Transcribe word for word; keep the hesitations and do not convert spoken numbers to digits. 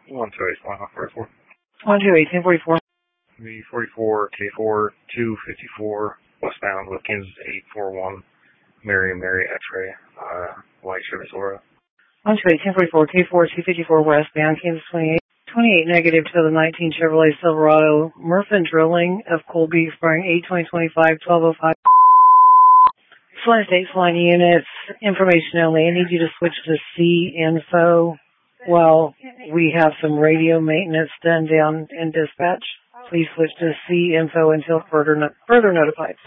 one two eight, one forty-four. one two eight, ten forty-four. V forty-four, K four, two fifty-four, westbound with Kansas eight four one, Mary Mary X-ray, uh, white Chevy Sora. one two eight, ten forty-four, K four, two fifty-four, westbound, Kansas twenty-eight. twenty-eight negative to the nineteen Chevrolet Silverado, Murphin Drilling of Colby, expiring eight twenty twenty-five, twelve oh five. Line States Line units, information only. I need you to switch to C info while we have some radio maintenance done down in dispatch. Please switch to C info until further, no- further notified.